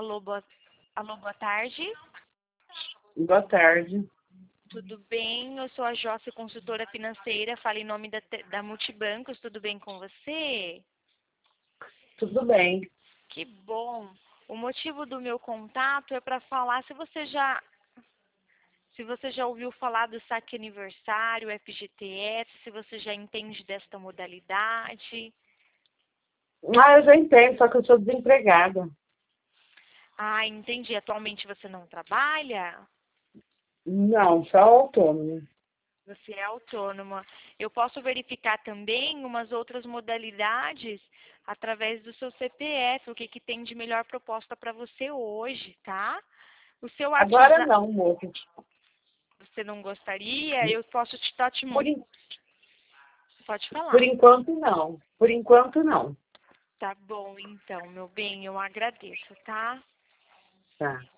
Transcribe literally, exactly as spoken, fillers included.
Alô, boa, alô, boa tarde. Boa tarde. Tudo bem? Eu sou a Josse, consultora financeira. Falo em nome da, da Multibancos. Tudo bem com você? Tudo bem. Que bom. O motivo do meu contato é para falar se você já se você já ouviu falar do saque aniversário, F G T S, se você já entende desta modalidade. Ah, eu já entendo, só que eu sou desempregada. Ah, entendi. Atualmente você não trabalha? Não, só autônomo. Você é autônoma. Eu posso verificar também umas outras modalidades através do seu C P F, o que, que tem de melhor proposta para você hoje, tá? O seu Agora WhatsApp, não, moço. você não gostaria? Eu posso te dar te Por, mon- en- Pode por falar. enquanto, não. Por enquanto, não. Tá bom, então, meu bem, eu agradeço, tá? Tá.